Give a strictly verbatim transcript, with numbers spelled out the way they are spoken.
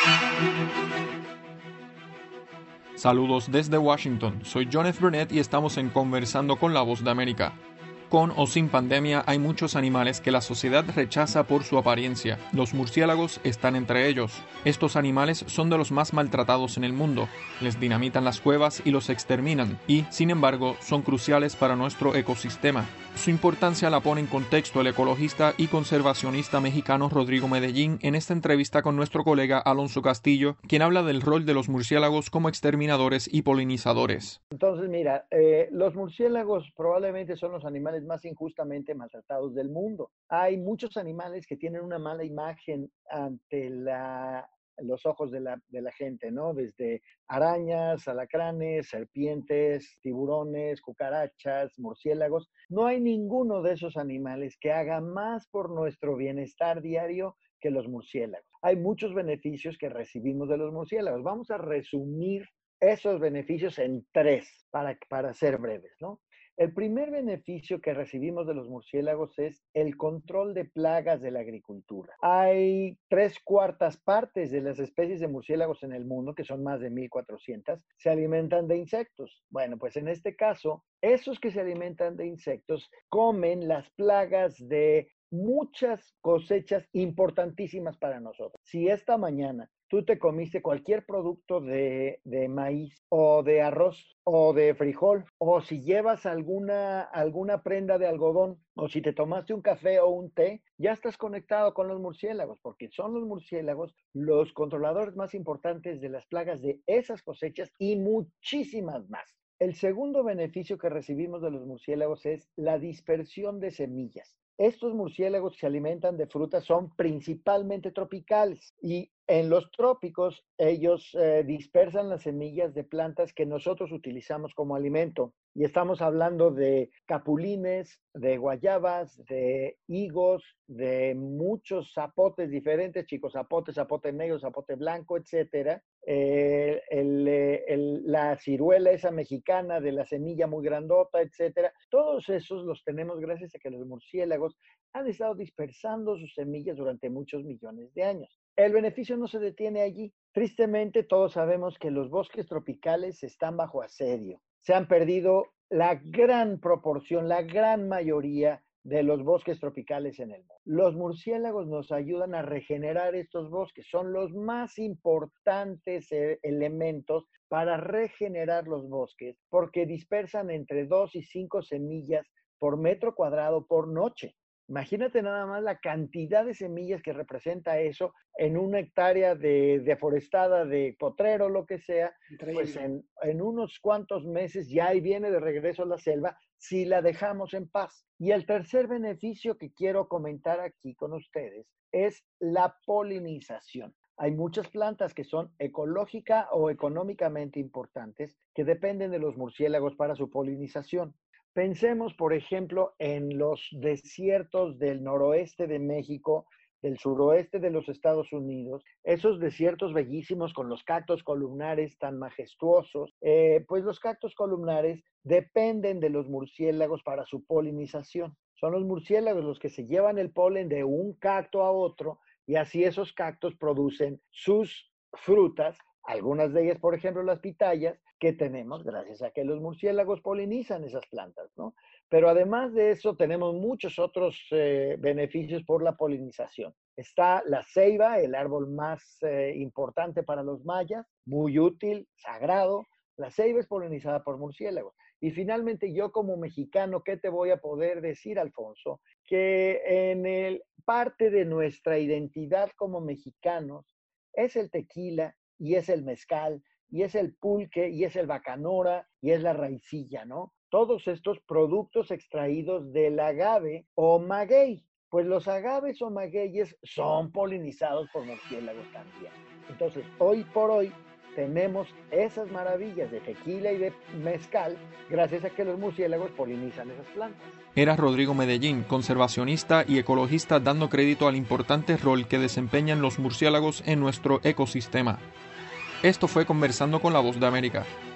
Saludos desde Washington, soy John F. Burnett y estamos en Conversando con la Voz de América. Con o sin pandemia hay muchos animales que la sociedad rechaza por su apariencia. Los murciélagos están entre ellos. Estos animales son de los más maltratados en el mundo. Les dinamitan las cuevas y los exterminan y, sin embargo, son cruciales para nuestro ecosistema. Su importancia la pone en contexto el ecologista y conservacionista mexicano Rodrigo Medellín en esta entrevista con nuestro colega Alonso Castillo, quien habla del rol de los murciélagos como exterminadores y polinizadores. Entonces, mira, eh, los murciélagos probablemente son los animales más injustamente maltratados del mundo. Hay muchos animales que tienen una mala imagen ante la, los ojos de la, de la gente, ¿no? Desde arañas, alacranes, serpientes, tiburones, cucarachas, murciélagos. No hay ninguno de esos animales que haga más por nuestro bienestar diario que los murciélagos. Hay muchos beneficios que recibimos de los murciélagos. Vamos a resumir esos beneficios en tres, para, para ser breves, ¿no? El primer beneficio que recibimos de los murciélagos es el control de plagas de la agricultura. Hay tres cuartas partes de las especies de murciélagos en el mundo, que son más de mil cuatrocientas, se alimentan de insectos. Bueno, pues en este caso, esos que se alimentan de insectos comen las plagas de muchas cosechas importantísimas para nosotros. Si esta mañana tú te comiste cualquier producto de, de maíz o de arroz o de frijol, o si llevas alguna, alguna prenda de algodón, o si te tomaste un café o un té, ya estás conectado con los murciélagos, porque son los murciélagos los controladores más importantes de las plagas de esas cosechas y muchísimas más. El segundo beneficio que recibimos de los murciélagos es la dispersión de semillas. Estos murciélagos que se alimentan de frutas son principalmente tropicales y en los trópicos ellos eh, dispersan las semillas de plantas que nosotros utilizamos como alimento. Y estamos hablando de capulines, de guayabas, de higos, de muchos zapotes diferentes, chicos, zapote, zapote negro, zapote blanco, etcétera. Eh, el, el, la ciruela esa mexicana de la semilla muy grandota, etcétera. Todos esos los tenemos gracias a que los murciélagos han estado dispersando sus semillas durante muchos millones de años. El beneficio no se detiene allí. Tristemente, todos sabemos que los bosques tropicales están bajo asedio. Se han perdido la gran proporción, la gran mayoría de los bosques tropicales en el mundo. Los murciélagos nos ayudan a regenerar estos bosques. Son los más importantes elementos para regenerar los bosques porque dispersan entre dos y cinco semillas por metro cuadrado por noche. Imagínate nada más la cantidad de semillas que representa eso en una hectárea de deforestada de potrero, lo que sea. Increíble. Pues en, en unos cuantos meses ya ahí viene de regreso a la selva si la dejamos en paz. Y el tercer beneficio que quiero comentar aquí con ustedes es la polinización. Hay muchas plantas que son ecológica o económicamente importantes que dependen de los murciélagos para su polinización. Pensemos, por ejemplo, en los desiertos del noroeste de México, del suroeste de los Estados Unidos, esos desiertos bellísimos con los cactos columnares tan majestuosos, eh, pues los cactos columnares dependen de los murciélagos para su polinización. Son los murciélagos los que se llevan el polen de un cacto a otro y así esos cactos producen sus frutas, algunas de ellas, por ejemplo, las pitayas, que tenemos gracias a que los murciélagos polinizan esas plantas, ¿no? Pero además de eso, tenemos muchos otros eh, beneficios por la polinización. Está la ceiba, el árbol más eh, importante para los mayas, muy útil, sagrado. La ceiba es polinizada por murciélagos. Y finalmente, yo como mexicano, ¿qué te voy a poder decir, Alfonso? Que en el, parte de nuestra identidad como mexicanos es el tequila y es el mezcal, y es el pulque, y es el bacanora, y es la raicilla, ¿no? Todos estos productos extraídos del agave o maguey. Pues los agaves o magueyes son polinizados por murciélagos también. Entonces, hoy por hoy, tenemos esas maravillas de tequila y de mezcal gracias a que los murciélagos polinizan esas plantas. Era Rodrigo Medellín, conservacionista y ecologista, dando crédito al importante rol que desempeñan los murciélagos en nuestro ecosistema. Esto fue Conversando con la Voz de América.